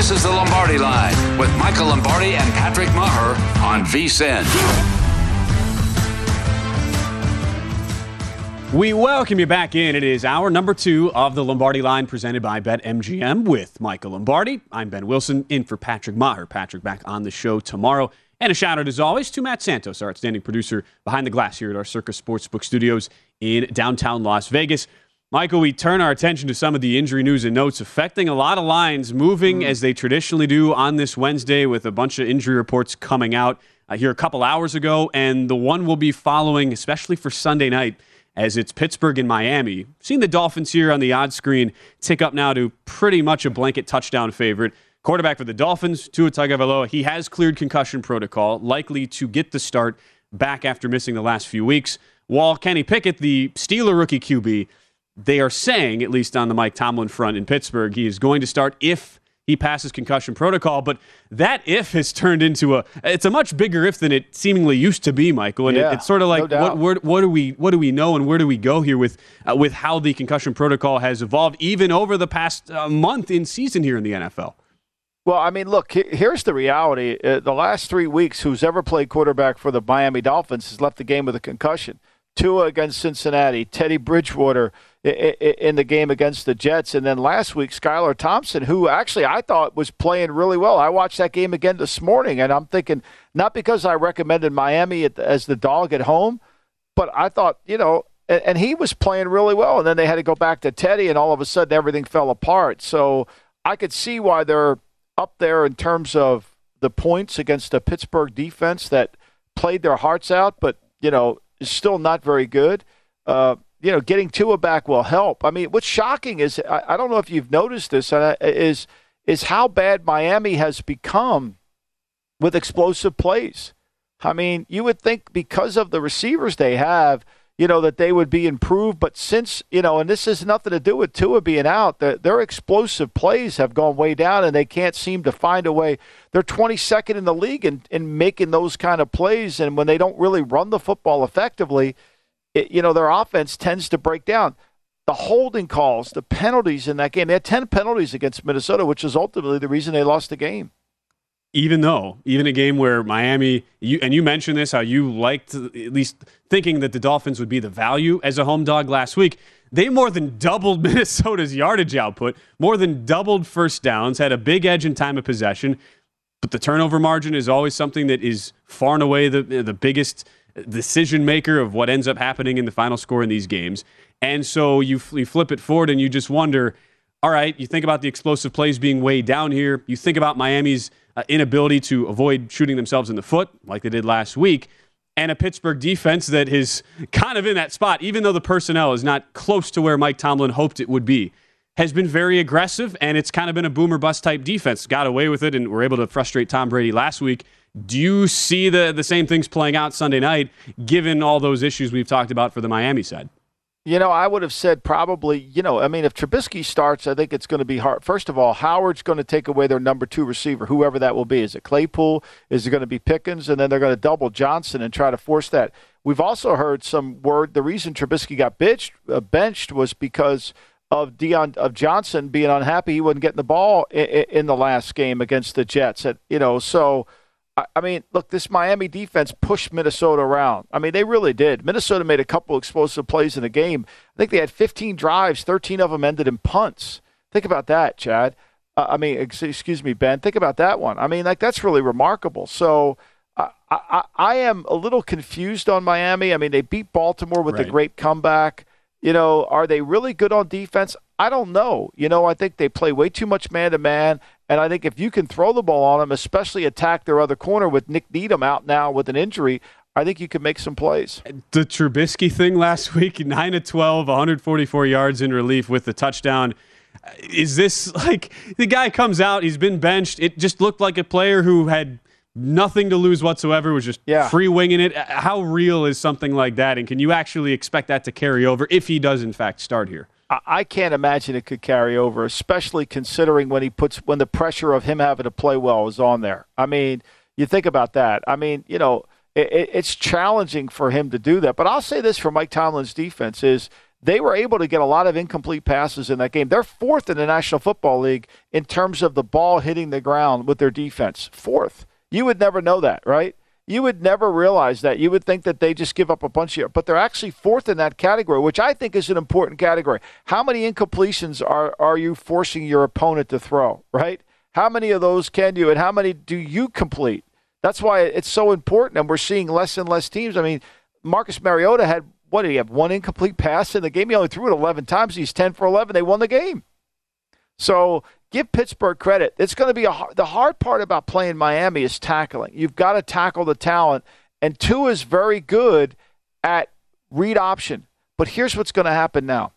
This is the Lombardi Line with Michael Lombardi and Patrick Maher on VSiN. We welcome you back in. It is hour number 2 of the Lombardi Line presented by BetMGM with Michael Lombardi. I'm Ben Wilson in for Patrick Maher. Patrick back on the show tomorrow. And a shout out, as always, to Matt Santos, our outstanding producer behind the glass here at our Circus Sportsbook Studios in downtown Las Vegas. Michael, we turn our attention to some of the injury news and notes affecting a lot of lines, moving as they traditionally do on this Wednesday with a bunch of injury reports coming out here a couple hours ago. And the one we'll be following, especially for Sunday night, as it's Pittsburgh and Miami. Seen the Dolphins here on the odds screen tick up now to pretty much a blanket touchdown favorite. Quarterback for the Dolphins, Tua Tagovailoa, he has cleared concussion protocol, likely to get the start back after missing the last few weeks. While Kenny Pickett, the Steeler rookie QB, they are saying, at least on the Mike Tomlin front in Pittsburgh, he is going to start if he passes concussion protocol. But that if has turned into it's a much bigger if than it seemingly used to be, Michael. And it's sort of like, no what do we know and where do we go here with how the concussion protocol has evolved, even over the past month in season here in the NFL? Well, I mean, look, here's the reality. The last 3 weeks, who's ever played quarterback for the Miami Dolphins has left the game with a concussion. Tua against Cincinnati, Teddy Bridgewater in the game against the Jets, and then last week, Skylar Thompson, who actually I thought was playing really well. I watched that game again this morning, and I'm thinking, not because I recommended Miami as the dog at home, but I thought, and he was playing really well, and then they had to go back to Teddy, and all of a sudden everything fell apart. So I could see why they're up there in terms of the points against a Pittsburgh defense that played their hearts out, but, is still not very good. Getting Tua back will help. I mean, what's shocking is, I don't know if you've noticed this, is how bad Miami has become with explosive plays. I mean, you would think because of the receivers they have, that they would be improved. But since, and this has nothing to do with Tua being out, their explosive plays have gone way down, and they can't seem to find a way. They're 22nd in the league in making those kind of plays, and when they don't really run the football effectively, their offense tends to break down. The holding calls, the penalties in that game, they had 10 penalties against Minnesota, which is ultimately the reason they lost the game. Even a game where Miami, you mentioned this, how you liked at least thinking that the Dolphins would be the value as a home dog last week. They more than doubled Minnesota's yardage output, more than doubled first downs, had a big edge in time of possession. But the turnover margin is always something that is far and away the biggest decision maker of what ends up happening in the final score in these games. And so you flip it forward and you just wonder, all right, you think about the explosive plays being way down here. You think about Miami's inability to avoid shooting themselves in the foot like they did last week, and a Pittsburgh defense that is kind of in that spot, even though the personnel is not close to where Mike Tomlin hoped it would be, has been very aggressive, and it's kind of been a boomer bust type defense. Got away with it and were able to frustrate Tom Brady last week. Do you see the same things playing out Sunday night, given all those issues we've talked about for the Miami side? I would have said probably, if Trubisky starts, I think it's going to be hard. First of all, Howard's going to take away their number 2 receiver, whoever that will be. Is it Claypool? Is it going to be Pickens? And then they're going to double Johnson and try to force that. We've also heard some word, the reason Trubisky got benched was because of Johnson being unhappy. He wasn't getting the ball in the last game against the Jets. So I mean, look, this Miami defense pushed Minnesota around. I mean, they really did. Minnesota made a couple explosive plays in the game. I think they had 15 drives. 13 of them ended in punts. Think about that, Chad. Excuse me, Ben. Think about that one. I mean, that's really remarkable. So I am a little confused on Miami. I mean, they beat Baltimore with a great comeback. Are they really good on defense? I don't know. I think they play way too much man-to-man, and I think if you can throw the ball on them, especially attack their other corner with Nick Needham out now with an injury, I think you can make some plays. The Trubisky thing last week, 9 of 12, 144 yards in relief with the touchdown. Is this like the guy comes out, he's been benched. It just looked like a player who had nothing to lose whatsoever, was just free winging it. How real is something like that? And can you actually expect that to carry over if he does, in fact, start here? I can't imagine it could carry over, especially considering when the pressure of him having to play well is on there. I mean, you think about that. I mean, it's challenging for him to do that. But I'll say this for Mike Tomlin's defense is they were able to get a lot of incomplete passes in that game. They're fourth in the National Football League in terms of the ball hitting the ground with their defense. Fourth. You would never know that, right? You would never realize that. You would think that they just give up a bunch of, but they're actually fourth in that category, which I think is an important category. How many incompletions are you forcing your opponent to throw, right? How many of those can you, and how many do you complete? That's why it's so important, and we're seeing less and less teams. I mean, Marcus Mariota had, what did he have, one incomplete pass in the game? He only threw it 11 times. He's 10 for 11. They won the game. So give Pittsburgh credit. It's going to be the hard part about playing Miami is tackling. You've got to tackle the talent, and Tua is very good at read option. But here's what's going to happen now.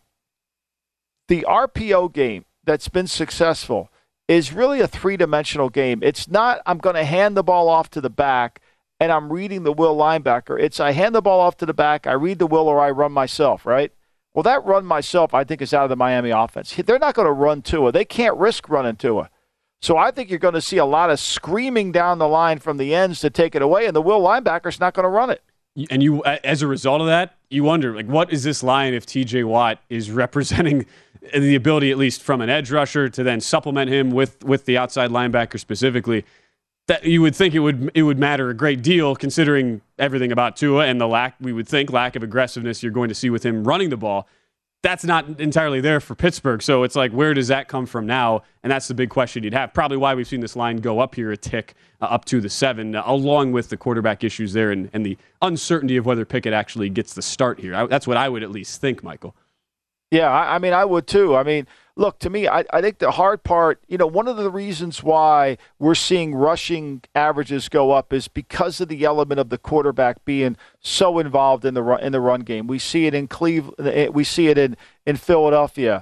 The RPO game that's been successful is really a three-dimensional game. It's not I'm going to hand the ball off to the back and I'm reading the will linebacker. It's I hand the ball off to the back, I read the will, or I run myself, right? Well, that run myself, I think, is out of the Miami offense. They're not going to run Tua. They can't risk running Tua. So I think you're going to see a lot of screaming down the line from the ends to take it away, and the will linebacker's not going to run it. And you, as a result of that, you wonder, like, what is this line if T.J. Watt is representing the ability, at least from an edge rusher, to then supplement him with the outside linebacker specifically? That you would think it would matter a great deal, considering everything about Tua and the lack of aggressiveness you're going to see with him running the ball. That's not entirely there for Pittsburgh. So it's like, where does that come from now? And that's the big question you'd have. Probably why we've seen this line go up here a tick, up to the 7, along with the quarterback issues there and the uncertainty of whether Pickett actually gets the start here. That's what I would at least think, Michael. Yeah, I mean, I would too. I mean, look, to me, I think the hard part, one of the reasons why we're seeing rushing averages go up is because of the element of the quarterback being so involved in the run game. We see it in Cleveland. We see it in Philadelphia.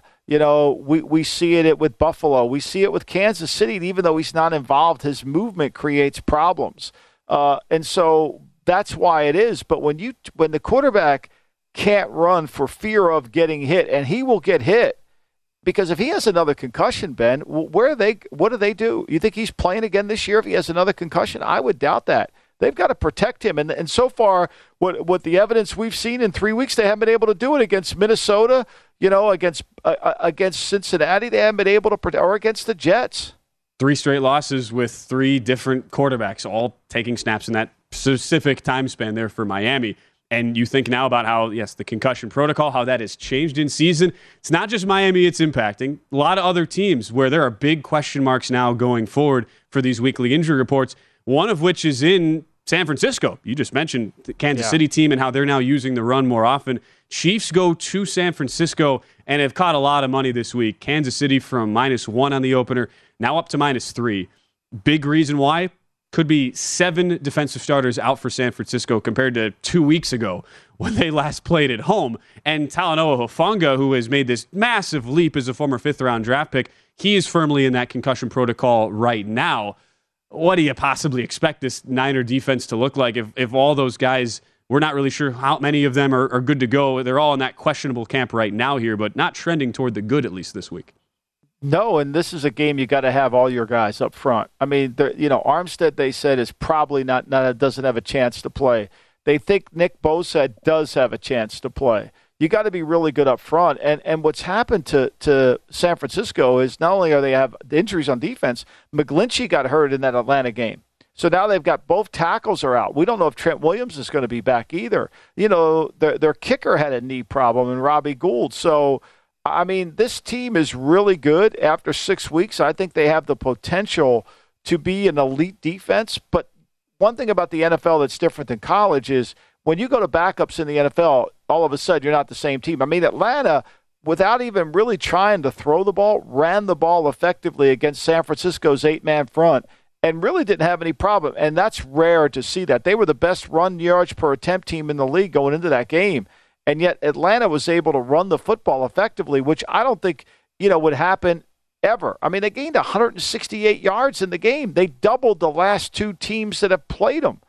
We see it with Buffalo. We see it with Kansas City. And even though he's not involved, his movement creates problems. And so that's why it is. But when the quarterback can't run for fear of getting hit, and he will get hit, because if he has another concussion, Ben, what do they do? You think he's playing again this year if he has another concussion? I would doubt that. They've got to protect him. And so far, what the evidence we've seen in 3 weeks, they haven't been able to do it against Minnesota, against Cincinnati. They haven't been able to protect, or against the Jets. 3 straight losses with 3 different quarterbacks, all taking snaps in that specific time span there for Miami. And you think now about how, yes, the concussion protocol, how that has changed in season. It's not just Miami it's impacting. A lot of other teams where there are big question marks now going forward for these weekly injury reports, one of which is in San Francisco. You just mentioned the Kansas City team and how they're now using the run more often. Chiefs go to San Francisco and have caught a lot of money this week. Kansas City from -1 on the opener, now up to -3. Big reason why? Could be 7 defensive starters out for San Francisco compared to 2 weeks ago when they last played at home. And Talanoa Hufanga, who has made this massive leap as a former 5th-round draft pick, he is firmly in that concussion protocol right now. What do you possibly expect this Niner defense to look like if all those guys, we're not really sure how many of them are good to go. They're all in that questionable camp right now here, but not trending toward the good at least this week. No, and this is a game you got to have all your guys up front. I mean, Armstead, they said, is probably not doesn't have a chance to play. They think Nick Bosa does have a chance to play. You got to be really good up front. And what's happened to San Francisco is not only are they have injuries on defense, McGlinchey got hurt in that Atlanta game. So now they've got both tackles are out. We don't know if Trent Williams is going to be back either. Their kicker had a knee problem in Robbie Gould. So, I mean, this team is really good after 6 weeks. I think they have the potential to be an elite defense. But one thing about the NFL that's different than college is when you go to backups in the NFL, all of a sudden you're not the same team. I mean, Atlanta, without even really trying to throw the ball, ran the ball effectively against San Francisco's 8-man front and really didn't have any problem. And that's rare to see that. They were the best run yards per attempt team in the league going into that game. And yet Atlanta was able to run the football effectively, which I don't think, would happen ever. I mean, they gained 168 yards in the game. They doubled the last 2 teams that have played them.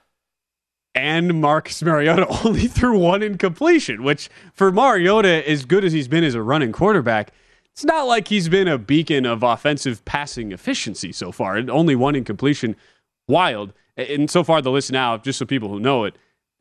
And Marcus Mariota only threw 1 incompletion, which for Mariota, as good as he's been as a running quarterback, it's not like he's been a beacon of offensive passing efficiency so far. Only 1 incompletion. Wild. And so far the list now, just so people who know it,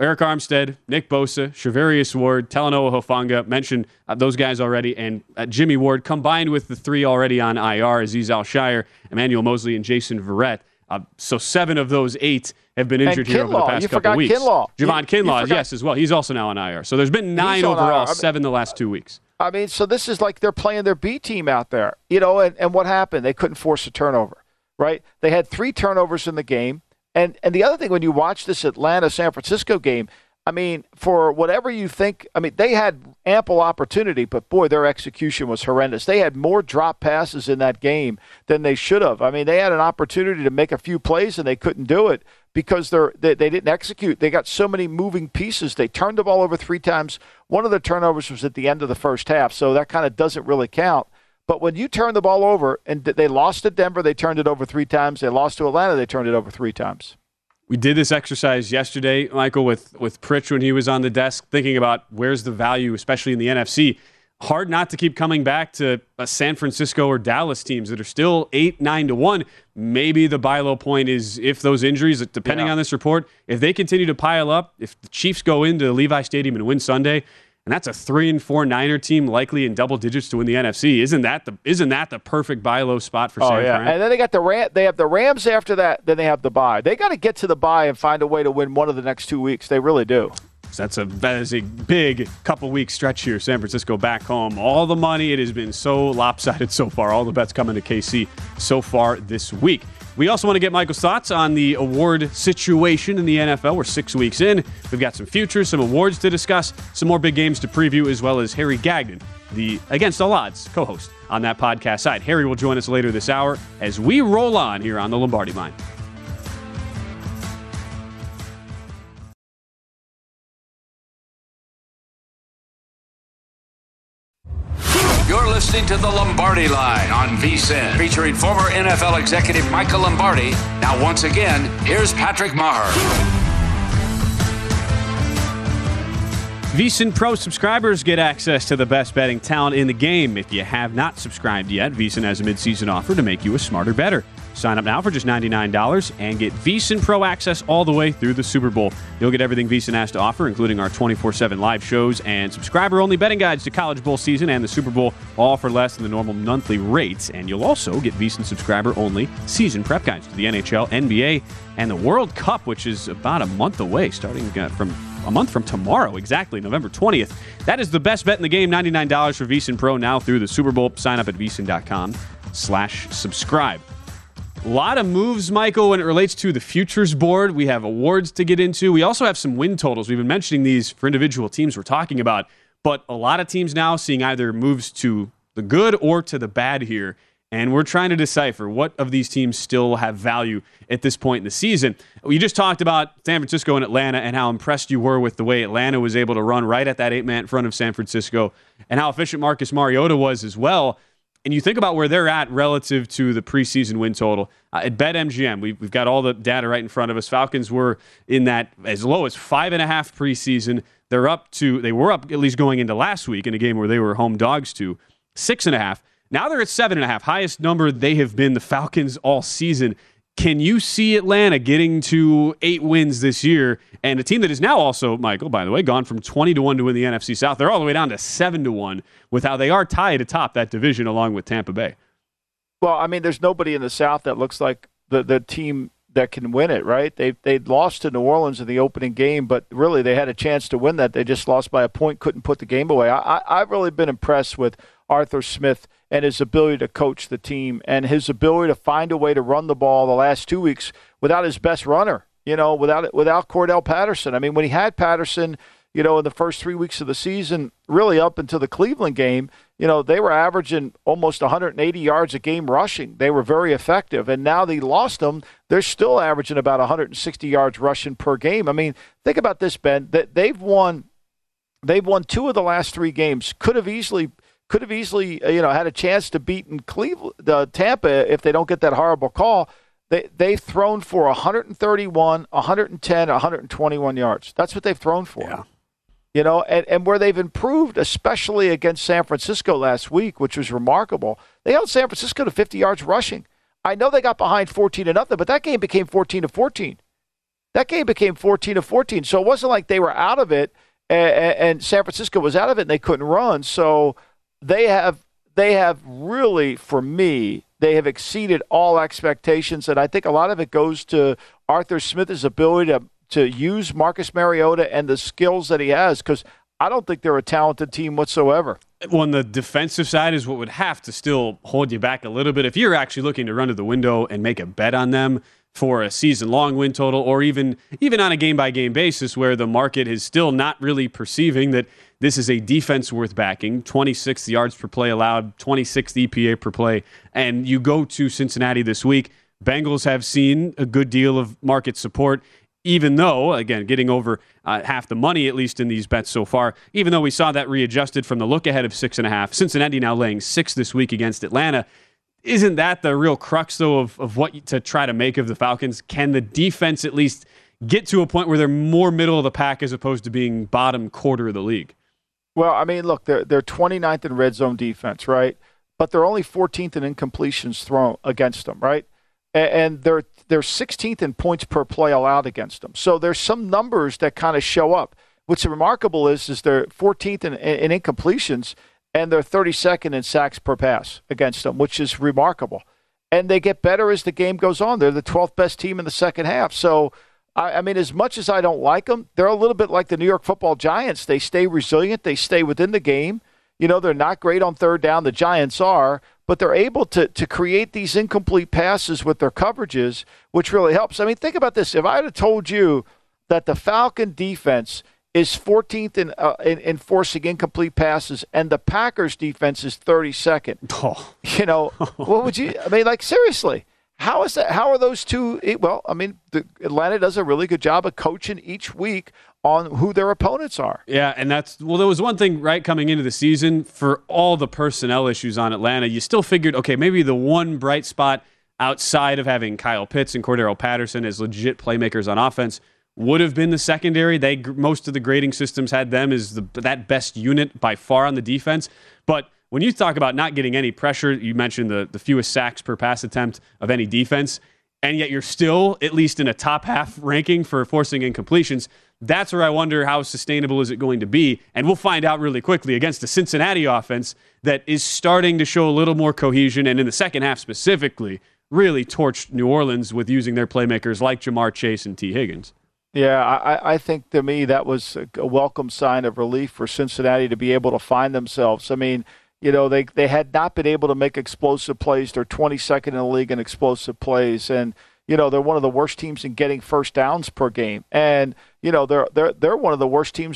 Eric Armstead, Nick Bosa, Shavarius Ward, Talanoa Hufanga, mentioned those guys already, and Jimmy Ward, combined with the three already on IR, Azeez Al-Shire, Emmanuel Mosley, and Jason Verrett. So 7 of those 8 have been injured here over the past couple of weeks. Javon Kinlaw, yes, as well. He's also now on IR. So there's been 9 overall, 7 the last 2 weeks. I mean, so this is like they're playing their B team out there, and what happened? They couldn't force a turnover, right? They had 3 turnovers in the game. And the other thing, when you watch this Atlanta-San Francisco game, I mean, for whatever you think, I mean, they had ample opportunity, but boy, their execution was horrendous. They had more drop passes in that game than they should have. I mean, they had an opportunity to make a few plays, and they couldn't do it because they didn't execute. They got so many moving pieces. They turned the ball over 3 times. One of the turnovers was at the end of the first half, so that kind of doesn't really count. But when you turn the ball over, and they lost to Denver, they turned it over 3 times. They lost to Atlanta, they turned it over 3 times. We did this exercise yesterday, Michael, with Pritch when he was on the desk, thinking about where's the value, especially in the NFC. Hard not to keep coming back to San Francisco or Dallas teams that are still 8-9-1. Maybe the buy low point is if those injuries, depending on this report, if they continue to pile up, if the Chiefs go into Levi Stadium and win Sunday, and that's a 3-4 Niner team likely in double digits to win the NFC. Isn't that the perfect buy low spot for San Fran? And then they got they have the Rams after that, then they have the bye. They got to get to the bye and find a way to win one of the next 2 weeks. They really do. So that is a big couple-week stretch here. San Francisco back home. All the money, it has been so lopsided so far. All the bets coming to KC so far this week. We also want to get Michael's thoughts on the award situation in the NFL. We're 6 weeks in. We've got some futures, some awards to discuss, some more big games to preview, as well as Harry Gagnon, the Against All Odds co-host on that podcast side. Harry will join us later this hour as we roll on here on the Lombardi Line. You're listening to the Lombardi Line on VSiN, featuring former NFL executive Michael Lombardi. Now, once again, here's Patrick Maher. VSiN Pro subscribers get access to the best betting talent in the game. If you have not subscribed yet, VSiN has a mid-season offer to make you a smarter bettor. Sign up now for just $99 and get VSiN Pro access all the way through the Super Bowl. You'll get everything VSiN has to offer, including our 24/7 live shows and subscriber-only betting guides to College Bowl season and the Super Bowl, all for less than the normal monthly rates. And you'll also get VSiN subscriber-only season prep guides to the NHL, NBA, and the World Cup, which is about a month away, starting from a month from tomorrow, exactly, November 20th. That is the best bet in the game, $99 for VSiN Pro now through the Super Bowl. Sign up at VSiN.com/subscribe. A lot of moves, Michael, when it relates to the futures board. We have awards to get into. We also have some win totals. We've been mentioning these for individual teams we're talking about, but a lot of teams now seeing either moves to the good or to the bad here, and we're trying to decipher what of these teams still have value at this point in the season. We just talked about San Francisco and Atlanta and how impressed you were with the way Atlanta was able to run right at that 8-man front of San Francisco and how efficient Marcus Mariota was as well. And you think about where they're at relative to the preseason win total. At BetMGM, we've got all the data right in front of us. Falcons were in that as low as 5.5 preseason. They were up at least going into last week in a game where they were home dogs to 6.5. Now they're at 7.5, highest number they have been, the Falcons, all season. Can you see Atlanta getting to 8 wins this year? And a team that is now also, Michael, by the way, gone from 20-1 to win the NFC South. They're all the way down to 7-1 with how they are tied atop that division along with Tampa Bay. Well, I mean, there's nobody in the South that looks like the team that can win it, right? They lost to New Orleans in the opening game, but really they had a chance to win that. They just lost by a point, couldn't put the game away. I've really been impressed with Arthur Smith and his ability to coach the team and his ability to find a way to run the ball the last 2 weeks without his best runner, without Cordell Patterson. I mean, when he had Patterson, in the first 3 weeks of the season, really up until the Cleveland game, they were averaging almost 180 yards a game rushing. They were very effective. And now they lost them, they're still averaging about 160 yards rushing per game. I mean, think about this, Ben, that they've won 2 of the last 3 games. Could have easily had a chance to beat in Tampa if they don't get that horrible call. They've thrown for 131, 110, 121 yards. That's what they've thrown for. Yeah. And where they've improved, especially against San Francisco last week, which was remarkable, they held San Francisco to 50 yards rushing. I know they got behind 14-0, but that game became 14-14. That game became 14-14. So it wasn't like they were out of it and San Francisco was out of it and they couldn't run. So they have really, for me, they have exceeded all expectations. And I think a lot of it goes to Arthur Smith's ability to use Marcus Mariota and the skills that he has, because I don't think they're a talented team whatsoever. On the defensive side is what would have to still hold you back a little bit. If you're actually looking to run to the window and make a bet on them for a season-long win total, or even on a game-by-game basis where the market is still not really perceiving that this is a defense worth backing, 26th yards per play allowed, 26th EPA per play, and you go to Cincinnati this week, Bengals have seen a good deal of market support, even though, again, getting over half the money, at least in these bets so far, even though we saw that readjusted from the look ahead of 6.5, Cincinnati now laying 6 this week against Atlanta. Isn't that the real crux, though, of what to try to make of the Falcons? Can the defense at least get to a point where they're more middle of the pack as opposed to being bottom quarter of the league? Well, I mean, look, they're 29th in red zone defense, right? But they're only 14th in incompletions thrown against them, right? And they're 16th in points per play allowed against them. So there's some numbers that kind of show up. What's remarkable is they're 14th in incompletions, and they're 32nd in sacks per pass against them, which is remarkable. And they get better as the game goes on. They're the 12th best team in the second half. So, I mean, as much as I don't like them, they're a little bit like the New York Football Giants. They stay resilient. They stay within the game. You know, they're not great on third down. The Giants are. But they're able to create these incomplete passes with their coverages, which really helps. I mean, think about this. If I had told you that the Falcon defense is 14th in forcing incomplete passes, and the Packers defense is 32nd. Oh. You know, what would you? I mean, like, seriously, how is that? How are those two? Well, I mean, Atlanta does a really good job of coaching each week on who their opponents are. Yeah, and there was one thing, right, coming into the season, for all the personnel issues on Atlanta, you still figured, okay, maybe the one bright spot outside of having Kyle Pitts and Cordero Patterson as legit playmakers on offense would have been the secondary. Most of the grading systems had them as that best unit by far on the defense. But when you talk about not getting any pressure, you mentioned the fewest sacks per pass attempt of any defense, and yet you're still at least in a top half ranking for forcing incompletions. That's where I wonder how sustainable is it going to be. And we'll find out really quickly against a Cincinnati offense that is starting to show a little more cohesion, and in the second half specifically, really torched New Orleans with using their playmakers like Jamar Chase and T. Higgins. Yeah, I think to me that was a welcome sign of relief for Cincinnati to be able to find themselves. I mean, you know, they had not been able to make explosive plays. They're 22nd in the league in explosive plays, and you know, they're one of the worst teams in getting first downs per game. And you know, they're one of the worst teams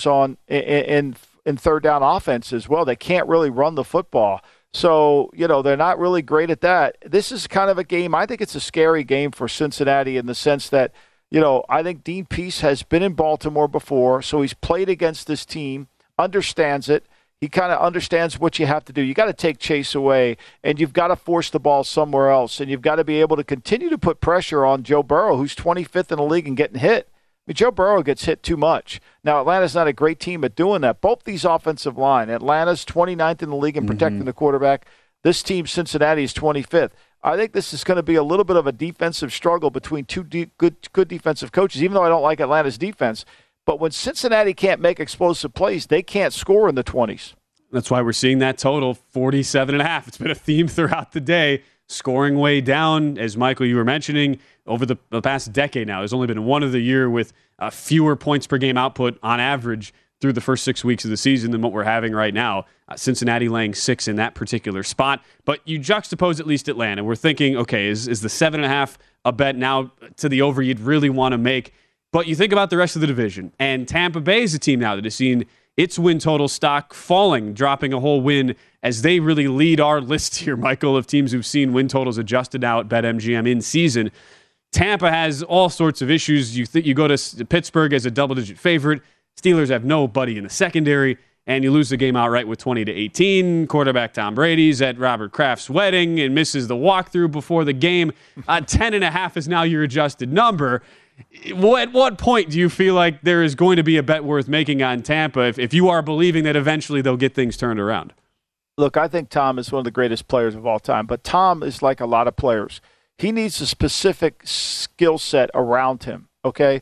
in third down offense as well. They can't really run the football. So, you know, they're not really great at that. This is kind of a game, I think it's a scary game for Cincinnati in the sense that, you know, I think Dean Pease has been in Baltimore before, so he's played against this team, understands it. He kind of understands what you have to do. You got to take Chase away, and you've got to force the ball somewhere else, and you've got to be able to continue to put pressure on Joe Burrow, who's 25th in the league and getting hit. I mean, Joe Burrow gets hit too much. Now, Atlanta's not a great team at doing that. Both these offensive line, Atlanta's 29th in the league in protecting the quarterback. This team, Cincinnati, is 25th. I think this is going to be a little bit of a defensive struggle between two good defensive coaches, even though I don't like Atlanta's defense. But when Cincinnati can't make explosive plays, they can't score in the 20s. That's why we're seeing that total, 47.5. It's been a theme throughout the day, scoring way down, as Michael, you were mentioning, over the past decade now. There's only been one of the year with fewer points per game output on average through the first 6 weeks of the season than what we're having right now. Cincinnati laying 6 in that particular spot. But you juxtapose at least Atlanta. We're thinking, okay, is the 7.5 a bet now to the over you'd really want to make? But you think about the rest of the division, and Tampa Bay is a team now that has seen its win total stock falling, dropping a whole win as they really lead our list here, Michael, of teams who've seen win totals adjusted now at BetMGM in season. Tampa has all sorts of issues. You go to Pittsburgh as a double-digit favorite. Steelers have nobody in the secondary, and you lose the game outright with 20-18. Quarterback Tom Brady's at Robert Kraft's wedding and misses the walkthrough before the game. 10.5 is now your adjusted number. At what point do you feel like there is going to be a bet worth making on Tampa if you are believing that eventually they'll get things turned around? Look, I think Tom is one of the greatest players of all time, but Tom is like a lot of players. He needs a specific skill set around him, okay?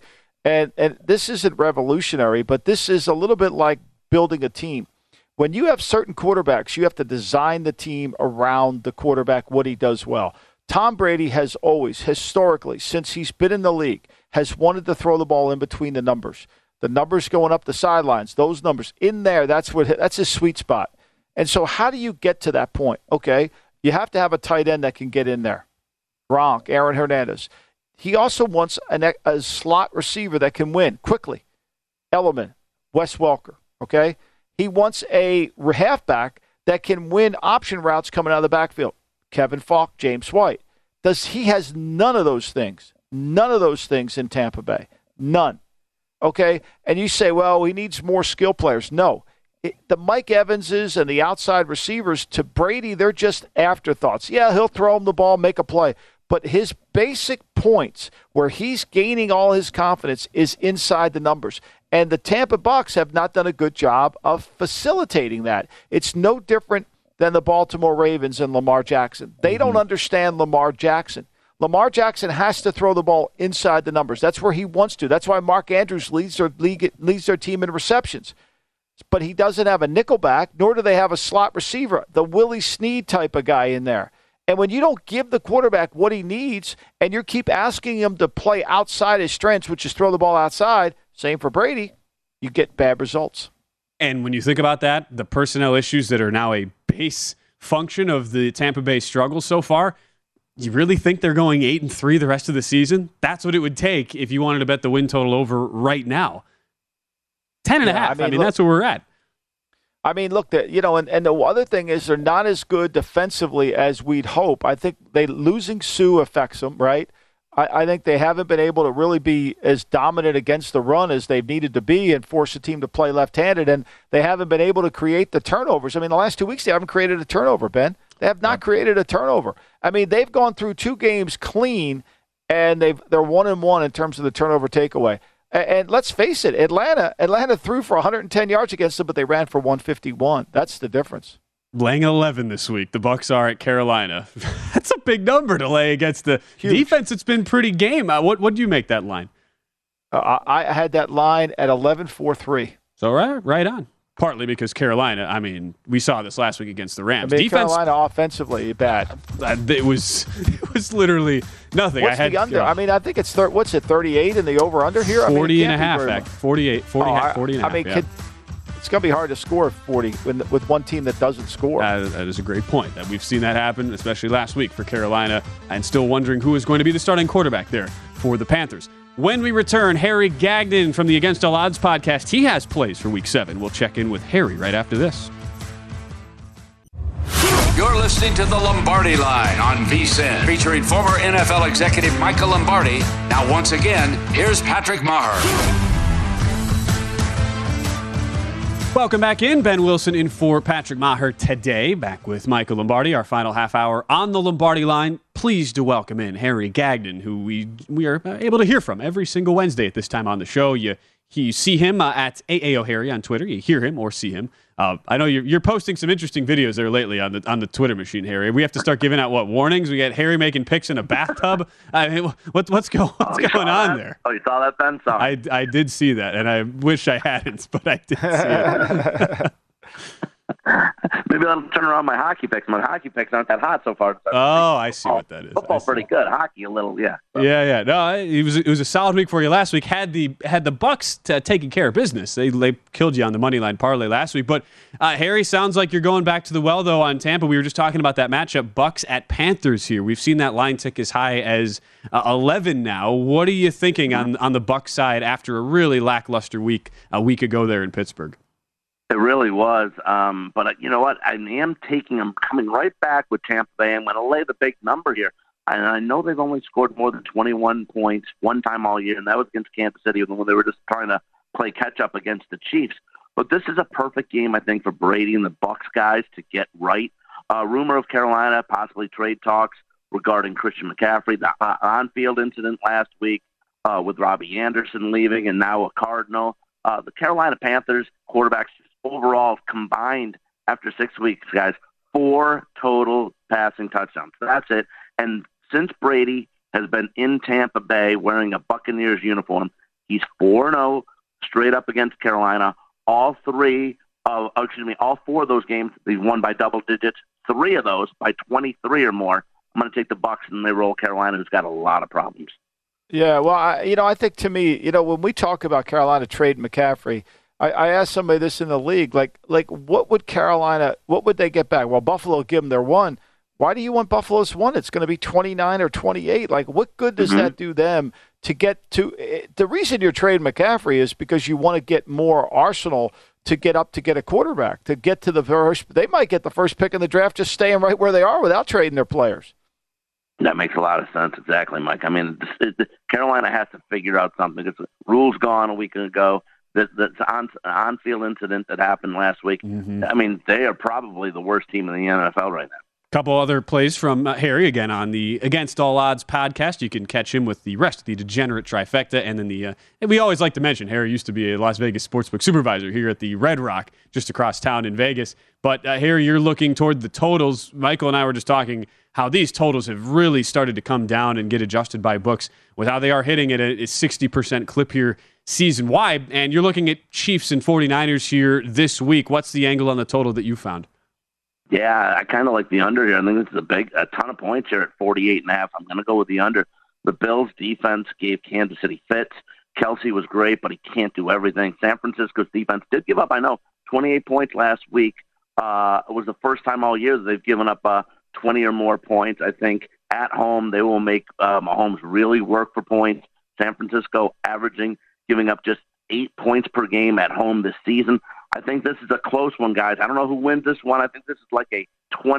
And this isn't revolutionary, but this is a little bit like building a team. When you have certain quarterbacks, you have to design the team around the quarterback, what he does well. Tom Brady has always, historically, since he's been in the league, has wanted to throw the ball in between the numbers. The numbers going up the sidelines, those numbers in there, that's his sweet spot. And so how do you get to that point? Okay, you have to have a tight end that can get in there. Gronk, Aaron Hernandez. He also wants a slot receiver that can win quickly. Elliman, Wes Welker, okay? He wants a halfback that can win option routes coming out of the backfield. Kevin Falk, James White. He has none of those things. None of those things in Tampa Bay. None. Okay? And you say, well, he needs more skill players. No. The Mike Evanses and the outside receivers, to Brady, they're just afterthoughts. Yeah, he'll throw him the ball, make a play. But his basic points where he's gaining all his confidence is inside the numbers. And the Tampa Bucs have not done a good job of facilitating that. It's no different than the Baltimore Ravens and Lamar Jackson. They don't understand Lamar Jackson. Lamar Jackson has to throw the ball inside the numbers. That's where he wants to. That's why Mark Andrews leads their team in receptions. But he doesn't have a nickelback, nor do they have a slot receiver, the Willie Snead type of guy in there. And when you don't give the quarterback what he needs and you keep asking him to play outside his strengths, which is throw the ball outside, same for Brady, you get bad results. And when you think about that, the personnel issues that are now a base function of the Tampa Bay struggle so far, you really think they're going 8-3 the rest of the season? That's what it would take if you wanted to bet the win total over right now. 10.5. I mean, that's where we're at. I mean, look, and the other thing is they're not as good defensively as we'd hope. I think losing Sue affects them, right? I think they haven't been able to really be as dominant against the run as they've needed to be and force the team to play left-handed, and they haven't been able to create the turnovers. I mean, the last 2 weeks they haven't created a turnover, Ben. They have not created a turnover. I mean, they've gone through 2 games clean, and they're 1-1 in terms of the turnover takeaway. And let's face it, Atlanta threw for 110 yards against them, but they ran for 151. That's the difference. Laying 11 this week. The Bucs are at Carolina. That's a big number to lay against the defense. It's been pretty game. What do you make that line? I had that line at 11-4-3. So right on. Partly because Carolina, I mean, we saw this last week against the Rams. I mean, defense, Carolina offensively bad. It was literally nothing. What's the under? I mean, I think it's 38 in the over-under here? 40 and a half. 40 and a half. I mean, it's going to be hard to score 40 with one team that doesn't score. That is a great point. We've seen that happen, especially last week for Carolina, and still wondering who is going to be the starting quarterback there for the Panthers. When we return, Harry Gagnon from the Against All Odds podcast. He has plays for Week 7. We'll check in with Harry right after this. You're listening to the Lombardi Line on VSiN, featuring former NFL executive Michael Lombardi. Now, once again, here's Patrick Maher. Welcome back in. Ben Wilson in for Patrick Maher today. Back with Michael Lombardi, our final half hour on the Lombardi Line. Pleased to welcome in Harry Gagnon, who we are able to hear from every single Wednesday at this time on the show. You see him at AAOHarry on Twitter. You hear him or see him. I know you're posting some interesting videos there lately on the Twitter machine, Harry. We have to start giving out warnings. We got Harry making pics in a bathtub. I mean, what's going on there? Oh, you saw that, Ben? Sorry. I did see that, and I wish I hadn't, but I did see it. Maybe I'll turn around my hockey picks. My hockey picks aren't that hot so far. Oh, I see what that is. Football pretty good. Hockey a little, yeah. So. Yeah. No, it was a solid week for you last week. Had the Bucs taking care of business. They killed you on the money line parlay last week. But Harry, sounds like you're going back to the well though on Tampa. We were just talking about that matchup, Bucs at Panthers here. We've seen that line tick as high as 11 now. What are you thinking on the Bucs side after a really lackluster week a week ago there in Pittsburgh? It really was. But you know what? I'm coming right back with Tampa Bay. I'm going to lay the big number here. And I know they've only scored more than 21 points one time all year, and that was against Kansas City when they were just trying to play catch-up against the Chiefs. But this is a perfect game, I think, for Brady and the Bucs guys to get right. Rumor of Carolina, possibly trade talks regarding Christian McCaffrey, the on-field incident last week with Robbie Anderson leaving, and now a Cardinal. The Carolina Panthers quarterbacks overall combined after 6 weeks, guys, 4 total passing touchdowns. That's it. And since Brady has been in Tampa Bay wearing a Buccaneers uniform, He's 4-0 straight up against Carolina. All four of those games, they've won by double digits. 3 of those by 23 or more. I'm going to take the Bucs, and they roll Carolina, who's got a lot of problems. Yeah, well, I think to me, when we talk about Carolina trading McCaffrey, I asked somebody this in the league, like what would they get back? Well, Buffalo give them their one. Why do you want Buffalo's one? It's going to be 29 or 28. Like, what good does that do them to get to? The reason you're trading McCaffrey is because you want to get more arsenal to get up to get a quarterback, to get to the first. They might get the first pick in the draft just staying right where they are without trading their players. That makes a lot of sense. Exactly, Mike. I mean, Carolina has to figure out something. It's rules gone a week ago. The on-field incident that happened last week. I mean, they are probably the worst team in the NFL right now. Couple other plays from Harry again on the Against All Odds podcast. You can catch him with the rest of the Degenerate Trifecta, and then and we always like to mention Harry used to be a Las Vegas sportsbook supervisor here at the Red Rock, just across town in Vegas. But Harry, you're looking toward the totals. Michael and I were just talking how these totals have really started to come down and get adjusted by books with how they are hitting at a 60% clip here season-wide. And you're looking at Chiefs and 49ers here this week. What's the angle on the total that you found? Yeah, I kind of like the under here. I think this is a ton of points here at 48.5. I'm going to go with the under. The Bills' defense gave Kansas City fits. Kelsey was great, but he can't do everything. San Francisco's defense did give up, 28 points last week. It was the first time all year that they've given up 20 or more points. I think at home they will make Mahomes really work for points. San Francisco giving up just 8 points per game at home this season. I think this is a close one, guys. I don't know who wins this one. I think this is like a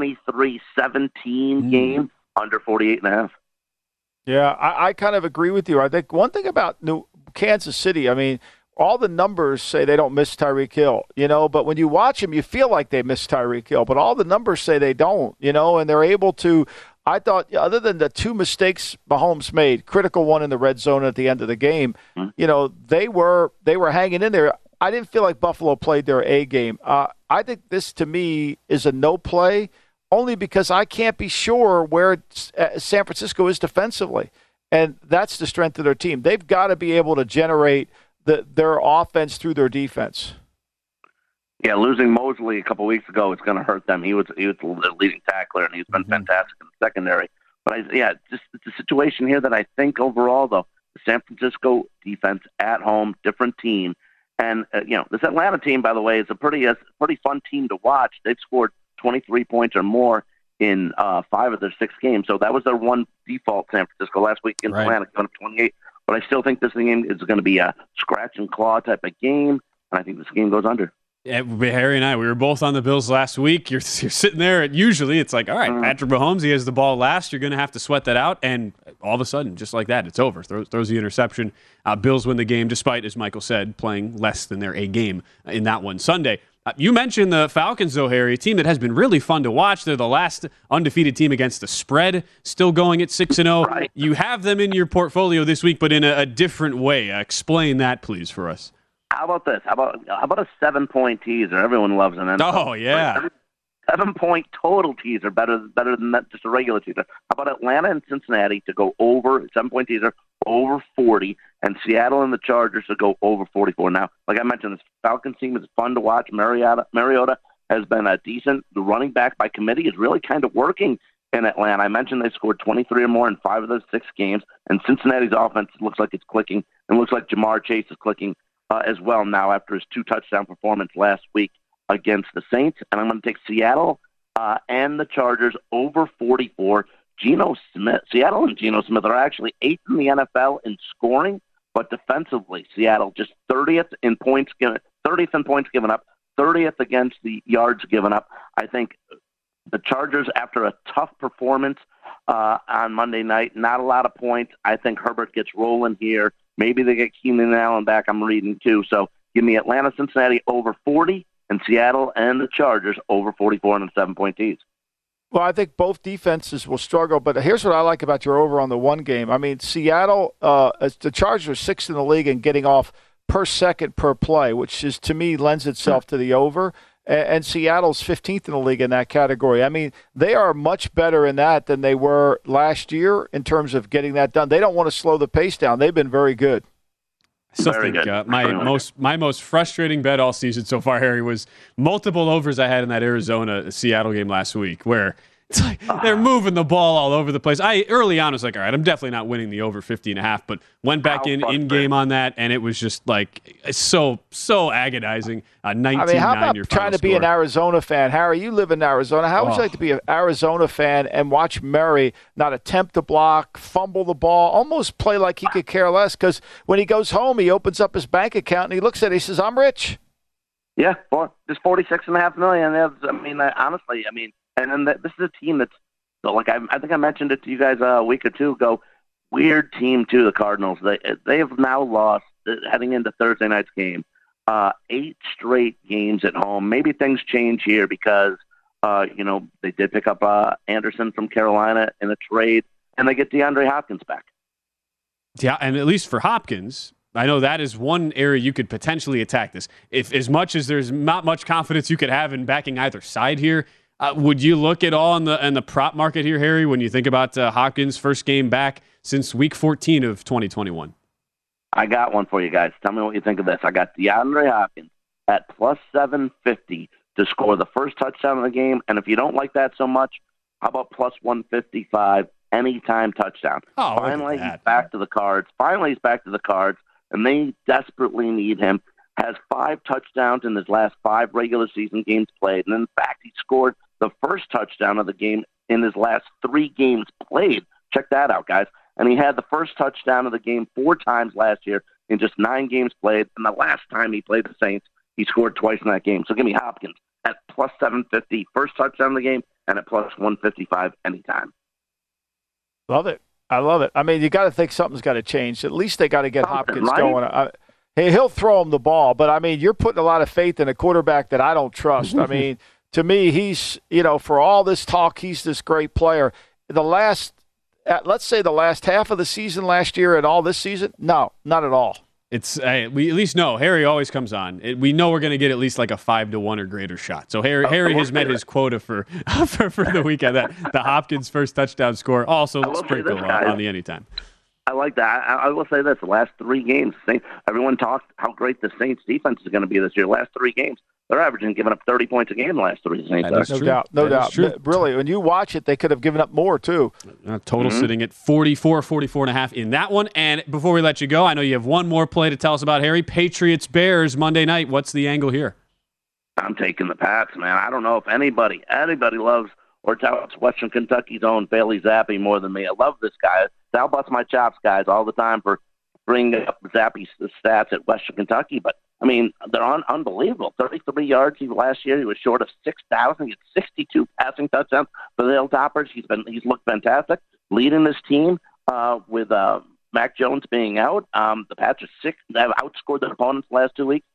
23-17 game under 48.5. Yeah, I kind of agree with you. I think one thing about Kansas City, I mean, all the numbers say they don't miss Tyreek Hill, but when you watch them, you feel like they miss Tyreek Hill, but all the numbers say they don't, and they're able to. I thought, other than the 2 mistakes Mahomes made, critical one in the red zone at the end of the game, they were hanging in there. I didn't feel like Buffalo played their A game. I think this, to me, is a no play, only because I can't be sure where San Francisco is defensively, and that's the strength of their team. They've got to be able to generate their offense through their defense. Yeah, losing Mosley a couple weeks ago is going to hurt them. He was the leading tackler, and he's been fantastic in the secondary. But just it's a situation here that I think overall, though, the San Francisco defense at home, different team, and this Atlanta team, by the way, is a pretty fun team to watch. They've scored 23 points or more in 5 of their 6 games, so that was their one default. San Francisco last week in Atlanta, giving up 28. But I still think this game is going to be a scratch and claw type of game, and I think this game goes under. Yeah, Harry and I, we were both on the Bills last week. You're sitting there, and usually it's like, all right, Patrick Mahomes, he has the ball last. You're going to have to sweat that out, and all of a sudden, just like that, it's over. Throws the interception. Bills win the game, despite, as Michael said, playing less than their A game in that one Sunday. You mentioned the Falcons, though, Harry, a team that has been really fun to watch. They're the last undefeated team against the spread, still going at 6-0. Right. You have them in your portfolio this week, but in a different way. Explain that, please, for us. How about this? How about a 7-point teaser? Everyone loves an NFL. Oh, yeah. 7-point total teaser, better than that, just a regular teaser. How about Atlanta and Cincinnati to go over, 7-point teaser, over 40, and Seattle and the Chargers to go over 44. Now, like I mentioned, this Falcons team is fun to watch. Mariota has been a decent. The running back by committee is really kind of working in Atlanta. I mentioned they scored 23 or more in 5 of those 6 games, and Cincinnati's offense looks like it's clicking, and looks like Jamar Chase is clicking as well now after his 2-touchdown performance last week against the Saints. And I'm going to take Seattle and the Chargers over 44. Seattle and Geno Smith are actually 8th in the NFL in scoring, but defensively, Seattle just 30th in points given up, 30th against the yards given up. I think the Chargers, after a tough performance on Monday night, not a lot of points. I think Herbert gets rolling here. Maybe they get Keenan Allen back, I'm reading too. So give me Atlanta, Cincinnati over 40, and Seattle and the Chargers over 44 and a 7-point tease. Well, I think both defenses will struggle, but here's what I like about your over on the one game. I mean, Seattle, the Chargers are 6th in the league in getting off per second per play, which is, to me, lends itself to the over. And Seattle's 15th in the league in that category. I mean, they are much better in that than they were last year in terms of getting that done. They don't want to slow the pace down. They've been very good. Still think my most frustrating bet all season so far, Harry, was multiple overs I had in that Arizona-Seattle game last week, where it's like they're moving the ball all over the place. Early on was like, all right, I'm definitely not winning the over 50.5, but went back in game on that, and it was just like so agonizing. 19-9. How about trying to be an Arizona fan? Harry, you live in Arizona. How would you like to be an Arizona fan and watch Murray not attempt to block, fumble the ball, almost play like he could care less? Because when he goes home, he opens up his bank account and he looks at it. He says, "I'm rich." Yeah, just $46.5 million. Honestly, and then this is a team that's, like I think I mentioned it to you guys a week or two ago, weird team too, the Cardinals. They have now lost, heading into Thursday night's game, 8 straight games at home. Maybe things change here because, they did pick up Anderson from Carolina in a trade, and they get DeAndre Hopkins back. Yeah, and at least for Hopkins, I know that is one area you could potentially attack this. If as much as there's not much confidence you could have in backing either side here, would you look at all in the prop market here, Harry, when you think about Hopkins' first game back since Week 14 of 2021? I got one for you guys. Tell me what you think of this. I got DeAndre Hopkins at plus 750 to score the first touchdown of the game. And if you don't like that so much, how about plus 155 anytime touchdown? Finally, he's back to the Cards. And they desperately need him. Has 5 touchdowns in his last 5 regular season games played. And in fact, he scored the first touchdown of the game in his last 3 games played. Check that out, guys. And he had the first touchdown of the game 4 times last year in just 9 games played. And the last time he played the Saints, he scored twice in that game. So give me Hopkins at plus 750, first touchdown of the game, and at plus 155 anytime. Love it. I love it. You got to think something's got to change. At least they got to get Hopkins going. He'll throw him the ball, but you're putting a lot of faith in a quarterback that I don't trust. To me, he's, for all this talk, he's this great player. Let's say the last half of the season last year and all this season, no, not at all. We at least know Harry always comes on. We know we're going to get at least like a 5-1 or greater shot. So Harry has met his quota for the weekend. The Hopkins first touchdown score also sprinkle on the anytime. I like that. I will say this: the last 3 games, everyone talked how great the Saints defense is going to be this year. Last 3 games, they're averaging giving up 30 points a game the last 3 Saints. No doubt. Really, when you watch it, they could have given up more too. Total sitting at 44.5 in that one. And before we let you go, I know you have one more play to tell us about, Harry. Patriots-Bears Monday night. What's the angle here? I'm taking the Pats, man. I don't know if anybody loves or touts Western Kentucky's own Bailey Zappi more than me. I love this guy. I'll bust my chops, guys, all the time for bringing up Zappi's stats at Western Kentucky. But, they're unbelievable. 33 yards last year. He was short of 6,000. He had 62 passing touchdowns for the Hilltoppers. He's looked fantastic, leading this team with Mac Jones being out. The Pats have outscored their opponents the last 2 weeks,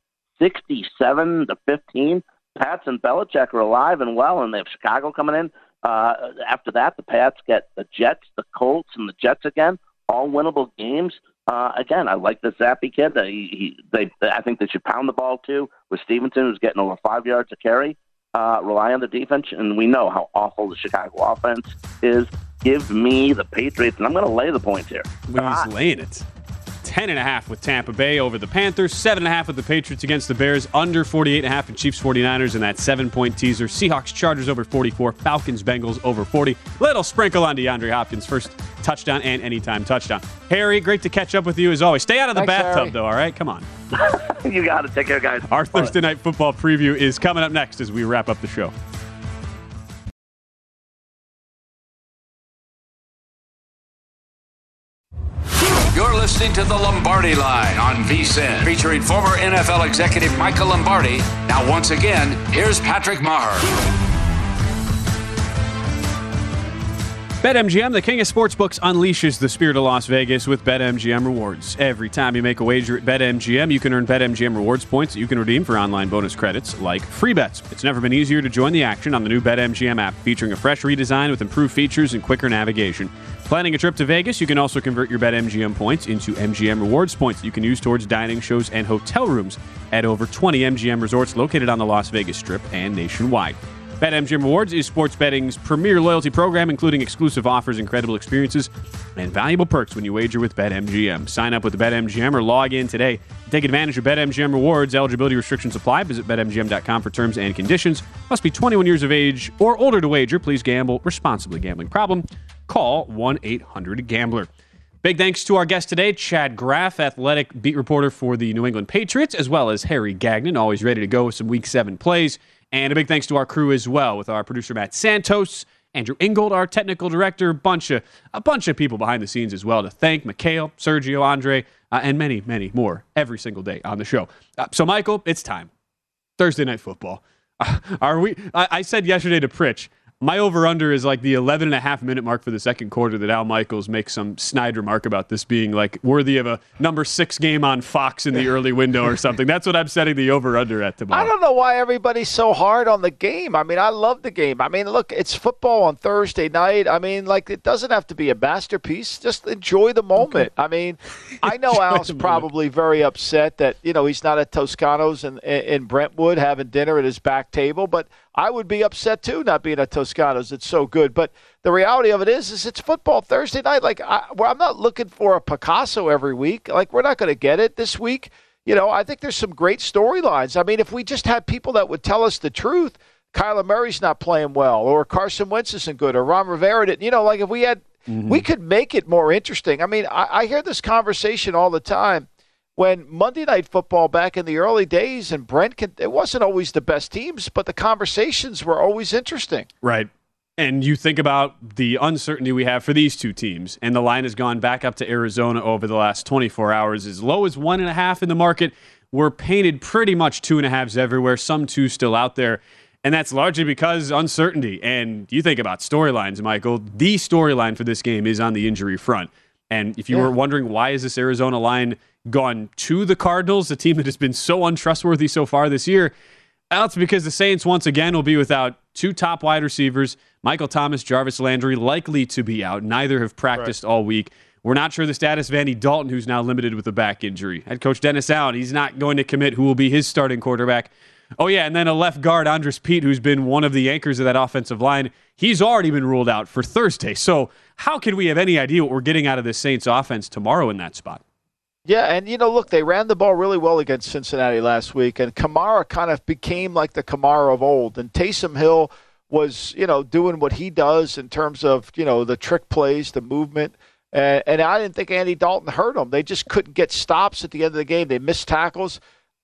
67-15. Pats and Belichick are alive and well, and they have Chicago coming in. After that, the Pats get the Jets, the Colts, and the Jets again, all winnable games. Again, I like the Zappi kid. I think they should pound the ball, too, with Stevenson, who's getting over 5 yards a carry. Rely on the defense, and we know how awful the Chicago offense is. Give me the Patriots, and I'm going to lay the points here. He's laying it. 10.5 with Tampa Bay over the Panthers, 7.5 with the Patriots against the Bears, under 48.5 in Chiefs 49ers in that 7-point teaser. Seahawks Chargers over 44, Falcons Bengals over 40. Little sprinkle on DeAndre Hopkins, first touchdown and anytime touchdown. Harry, great to catch up with you as always. Stay out of the bathtub, Harry. Though, all right? Come on. You got it. Take care, guys. Our Thursday night football preview is coming up next as we wrap up the show. You're listening to the Lombardi Line on VSiN, featuring former NFL executive Michael Lombardi. Now, once again, here's Patrick Maher. BetMGM, the king of sportsbooks, unleashes the spirit of Las Vegas with BetMGM rewards. Every time you make a wager at BetMGM, you can earn BetMGM rewards points that you can redeem for online bonus credits like free bets. It's never been easier to join the action on the new BetMGM app, featuring a fresh redesign with improved features and quicker navigation. Planning a trip to Vegas, you can also convert your BetMGM points into MGM rewards points that you can use towards dining, shows, and hotel rooms at over 20 MGM resorts located on the Las Vegas Strip and nationwide. BetMGM Rewards is sports betting's premier loyalty program, including exclusive offers, incredible experiences, and valuable perks when you wager with BetMGM. Sign up with BetMGM or log in today. Take advantage of BetMGM Rewards. Eligibility restrictions apply. Visit BetMGM.com for terms and conditions. Must be 21 years of age or older to wager. Please gamble responsibly. Gambling problem? Call 1-800-GAMBLER. Big thanks to our guest today, Chad Graff, athletic beat reporter for the New England Patriots, as well as Harry Gagnon, always ready to go with some Week 7 plays. And a big thanks to our crew as well, with our producer Matt Santos, Andrew Ingold, our technical director, a bunch of people behind the scenes as well to thank. Mikhail, Sergio, Andre, and many, many more every single day on the show. So, Michael, it's time. Thursday Night Football. I said yesterday to Pritch, my over-under is like the 11.5-minute mark for the second quarter that Al Michaels makes some snide remark about this being like worthy of a number 6 game on Fox in the early window or something. That's what I'm setting the over-under at tomorrow. I don't know why everybody's so hard on the game. I mean, I love the game. I mean, look, it's football on Thursday night. I mean, like, it doesn't have to be a masterpiece. Just enjoy the moment. Okay. I mean, I know Al's probably very upset that, he's not at Toscano's in Brentwood having dinner at his back table, but I would be upset, too, not being at Toscano's. It's so good. But the reality of it is it's football Thursday night. Like, I'm not looking for a Picasso every week. Like, we're not going to get it this week. I think there's some great storylines. I mean, if we just had people that would tell us the truth, Kyler Murray's not playing well, or Carson Wentz isn't good, or Ron Rivera didn't. Like, if we had we could make it more interesting. I mean, I hear this conversation all the time. When Monday Night Football back in the early days and it wasn't always the best teams, but the conversations were always interesting. Right. And you think about the uncertainty we have for these two teams, and the line has gone back up to Arizona over the last 24 hours, as low as 1.5 in the market. We're painted pretty much 2.5s everywhere, some 2 still out there. And that's largely because uncertainty. And you think about storylines, Michael, the storyline for this game is on the injury front. And if you were wondering why is this Arizona line gone to the Cardinals, a team that has been so untrustworthy so far this year, well, it's because the Saints once again will be without 2 top wide receivers, Michael Thomas, Jarvis Landry, likely to be out. Neither have practiced all week. We're not sure the status of Andy Dalton, who's now limited with a back injury. Head coach Dennis Allen, he's not going to commit who will be his starting quarterback. Oh, yeah, and then a left guard, Andres Pete, who's been one of the anchors of that offensive line. He's already been ruled out for Thursday. So how can we have any idea what we're getting out of this Saints offense tomorrow in that spot? Yeah, and, look, they ran the ball really well against Cincinnati last week, and Kamara kind of became like the Kamara of old. And Taysom Hill was, doing what he does in terms of, the trick plays, the movement. And I didn't think Andy Dalton hurt them. They just couldn't get stops at the end of the game. They missed tackles.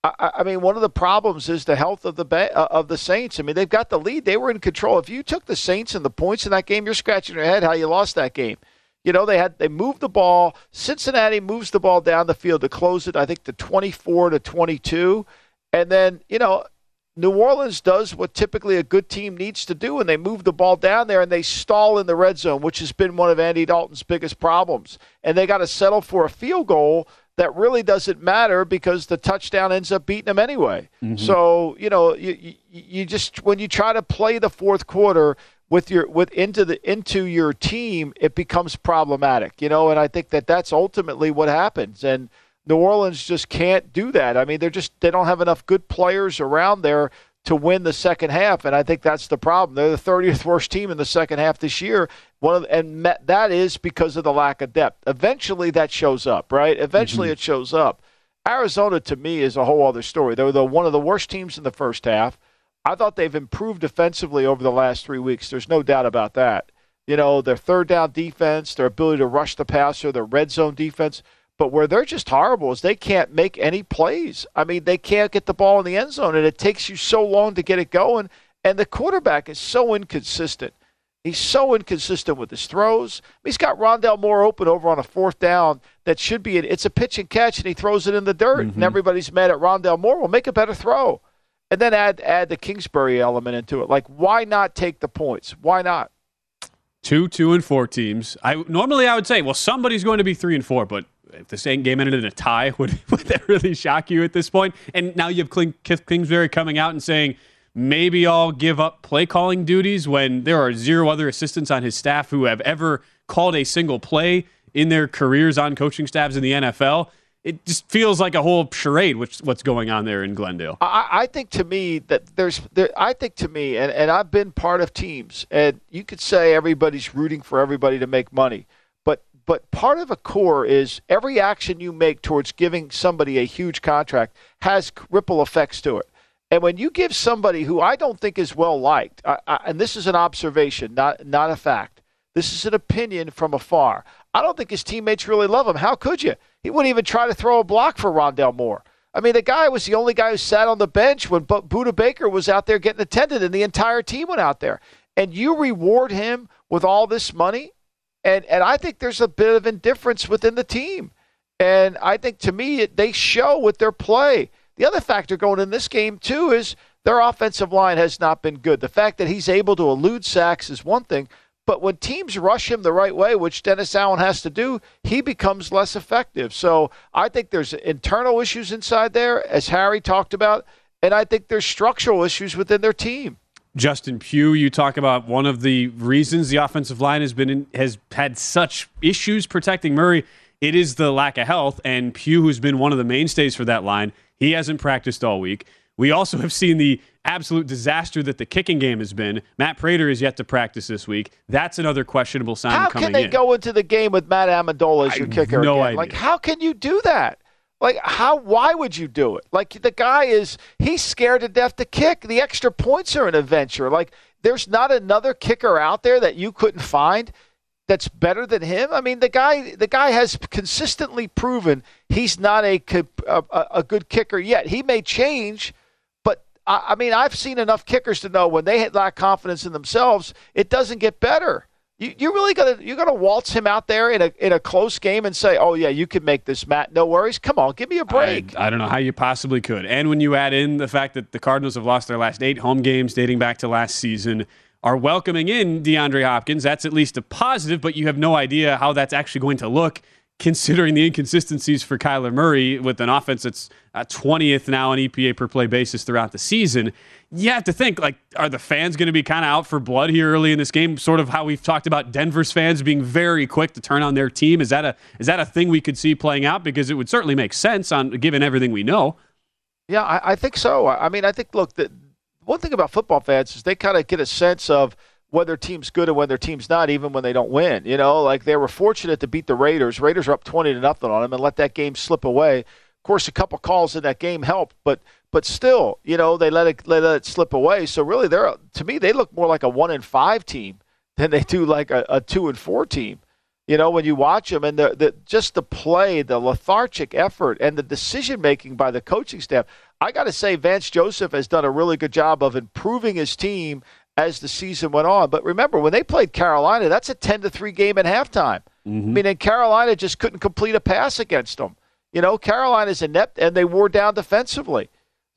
I mean, one of the problems is the health of the Saints. I mean, they've got the lead. They were in control. If you took the Saints and the points in that game, you're scratching your head how you lost that game. They moved the ball. Cincinnati moves the ball down the field to close it, I think, to 24-22. And then, New Orleans does what typically a good team needs to do, and they move the ball down there and they stall in the red zone, which has been one of Andy Dalton's biggest problems. And they got to settle for a field goal that really doesn't matter because the touchdown ends up beating them anyway. Mm-hmm. So, you just, when you try to play the fourth quarter into your team, it becomes problematic, and I think that's ultimately what happens. And New Orleans just can't do that. I mean, they don't have enough good players around there to win the second half, and I think that's the problem. They're the 30th worst team in the second half this year, and that is because of the lack of depth. Eventually that shows up, right? Eventually it shows up. Arizona, to me, is a whole other story. They were one of the worst teams in the first half. I thought they've improved defensively over the last 3 weeks. There's no doubt about that. Their third down defense, their ability to rush the passer, their red zone defense. But where they're just horrible is they can't make any plays. I mean, they can't get the ball in the end zone, and it takes you so long to get it going. And the quarterback is so inconsistent. He's so inconsistent with his throws. He's got Rondale Moore open over on a fourth down that should be it's a pitch and catch, and he throws it in the dirt. And everybody's mad at Rondale Moore. Well, make a better throw. And then add the Kingsbury element into it. Like, why not take the points? Why not? 2-2-4 teams. Normally I would say, well, somebody's going to be 3-4, but if the same game ended in a tie, would that really shock you at this point? And now you have Kingsbury coming out and saying, maybe I'll give up play calling duties when there are 0 other assistants on his staff who have ever called a single play in their careers on coaching staffs in the NFL. it just feels like a whole charade, what's going on there in Glendale. I think to me that and I've been part of teams, and you could say everybody's rooting for everybody to make money, but part of a core is every action you make towards giving somebody a huge contract has ripple effects to it. And when you give somebody who I don't think is well liked, and this is an observation, not a fact, this is an opinion from afar. I don't think his teammates really love him. How could you? He wouldn't even try to throw a block for Rondale Moore. I mean, the guy was the only guy who sat on the bench when Budda Baker was out there getting attended, and the entire team went out there. And you reward him with all this money, and I think there's a bit of indifference within the team. And I think, to me, they show with their play. The other factor going in this game, too, is their offensive line has not been good. The fact that he's able to elude sacks is one thing, but when teams rush him the right way, which Dennis Allen has to do, he becomes less effective. So I think there's internal issues inside there, as Harry talked about, and I think there's structural issues within their team. Justin Pugh, you talk about one of the reasons the offensive line has had such issues protecting Murray. It is the lack of health, and Pugh, who's been one of the mainstays for that line, he hasn't practiced all week. We also have seen the absolute disaster that the kicking game has been. Matt Prater is yet to practice this week. That's another questionable sign coming in. How can they go into the game with Matt Amendola as your kicker? No again? idea. Like, how can you do that? Like, why would you do it? Like, the guy he's scared to death to kick. The extra points are an adventure. Like, there's not another kicker out there that you couldn't find that's better than him. I mean, the guy has consistently proven he's not a good kicker yet. He may change, but I mean, I've seen enough kickers to know when they lack confidence in themselves, it doesn't get better. You really gotta waltz him out there in a close game and say, oh yeah, you can make this, Matt. No worries. Come on, give me a break. I don't know how you possibly could. And when you add in the fact that the Cardinals have lost their last 8 home games dating back to last season, are welcoming in DeAndre Hopkins, that's at least a positive, but you have no idea how that's actually going to look considering the inconsistencies for Kyler Murray with an offense that's 20th now on EPA per play basis throughout the season. You have to think, like, are the fans going to be kind of out for blood here early in this game? Sort of how we've talked about Denver's fans being very quick to turn on their team. Is that a thing we could see playing out? Because it would certainly make sense given everything we know. Yeah, I think so. I mean, I think, look, one thing about football fans is they kind of get a sense of when their team's good and when their team's not, even when they don't win. You know, like they were fortunate to beat the Raiders. Raiders are up 20-0 on them and let that game slip away. Of course, a couple calls in that game helped, but still, you know, they let it slip away. So really, to me, they look more like a 1-5 team than they do like a 2-4 team. You know, when you watch them and just the play, the lethargic effort, and the decision making by the coaching staff. I got to say, Vance Joseph has done a really good job of improving his team as the season went on. But remember, when they played Carolina, that's a 10-3 game at halftime. Mm-hmm. I mean, and Carolina just couldn't complete a pass against them. You know, Carolina's inept, and they wore down defensively.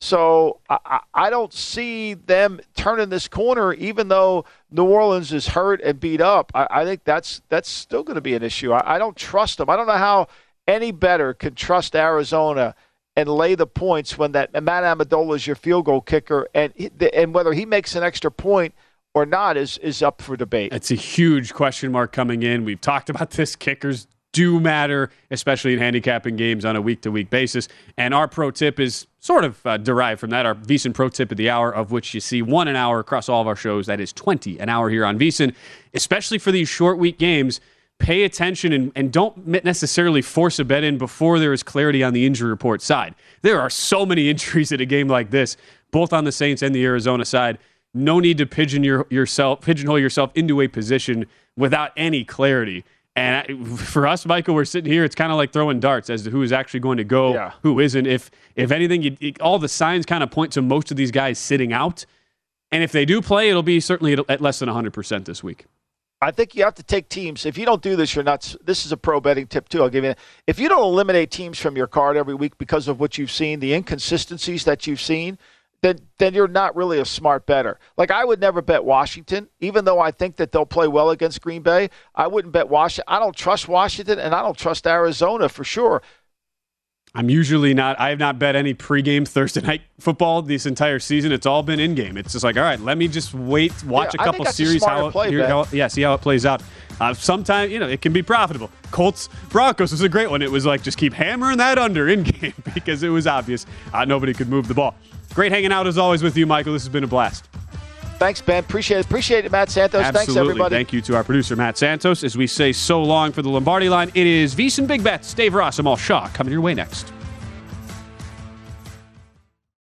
So I don't see them turning this corner, even though New Orleans is hurt and beat up. I think that's still going to be an issue. I don't trust them. I don't know how any better can trust Arizona and lay the points when that Matt Amendola is your field goal kicker, and whether he makes an extra point or not is up for debate. It's a huge question mark coming in. We've talked about this. Kickers do matter, especially in handicapping games on a week-to-week basis. And our pro tip is sort of derived from that, our VSiN Pro Tip of the Hour, of which you see 1 an hour across all of our shows. That is 20 an hour here on VSiN. Especially for these short week games, pay attention and don't necessarily force a bet in before there is clarity on the injury report side. There are so many injuries at a game like this, both on the Saints and the Arizona side. No need to pigeonhole yourself into a position without any clarity. And for us, Michael, we're sitting here. It's kind of like throwing darts as to who is actually going to go, who isn't. If anything, all the signs kind of point to most of these guys sitting out. And if they do play, it'll be certainly at less than 100% this week. I think you have to take teams. If you don't do this, you're not. This is a pro betting tip too. I'll give you. If you don't eliminate teams from your card every week because of what you've seen, the inconsistencies that you've seen, then you're not really a smart bettor. Like, I would never bet Washington, even though I think that they'll play well against Green Bay. I wouldn't bet Washington. I don't trust Washington, and I don't trust Arizona for sure. I'm usually not. I have not bet any pregame Thursday night football this entire season. It's all been in-game. It's just like, all right, let me just watch a couple series. See how it plays out. Sometimes, it can be profitable. Colts Broncos was a great one. It was like just keep hammering that under in-game because it was obvious nobody could move the ball. Great hanging out as always with you, Michael. This has been a blast. Thanks, Ben. Appreciate it, Matt Santos. Absolutely. Thanks, everybody. Thank you to our producer, Matt Santos. As we say so long for the Lombardi Line, it is VSiN Big Bets, Dave Ross, Amal Shaw coming your way next.